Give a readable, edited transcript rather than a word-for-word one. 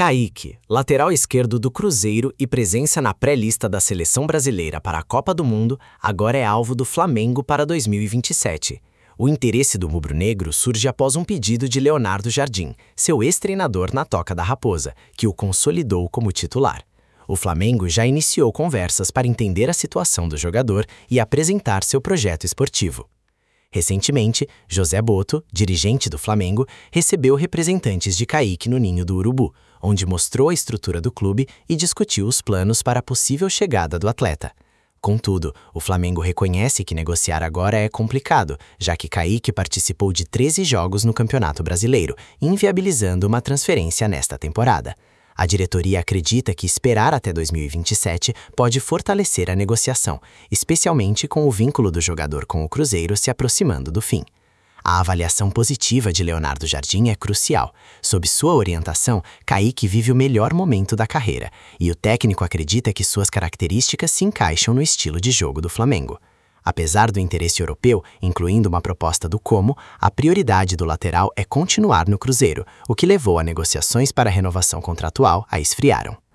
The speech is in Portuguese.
Kaique, lateral esquerdo do Cruzeiro e presença na pré-lista da seleção brasileira para a Copa do Mundo, agora é alvo do Flamengo para 2027. O interesse do rubro-negro surge após um pedido de Leonardo Jardim, seu ex-treinador na Toca da Raposa, que o consolidou como titular. O Flamengo já iniciou conversas para entender a situação do jogador e apresentar seu projeto esportivo. Recentemente, José Botto, dirigente do Flamengo, recebeu representantes de Kaique no Ninho do Urubu, onde mostrou a estrutura do clube e discutiu os planos para a possível chegada do atleta. Contudo, o Flamengo reconhece que negociar agora é complicado, já que Kaique participou de 13 jogos no Campeonato Brasileiro, inviabilizando uma transferência nesta temporada. A diretoria acredita que esperar até 2027 pode fortalecer a negociação, especialmente com o vínculo do jogador com o Cruzeiro se aproximando do fim. A avaliação positiva de Leonardo Jardim é crucial. Sob sua orientação, Kaique vive o melhor momento da carreira, e o técnico acredita que suas características se encaixam no estilo de jogo do Flamengo. Apesar do interesse europeu, incluindo uma proposta do Como, a prioridade do lateral é continuar no Cruzeiro, o que levou a negociações para a renovação contratual a esfriaram.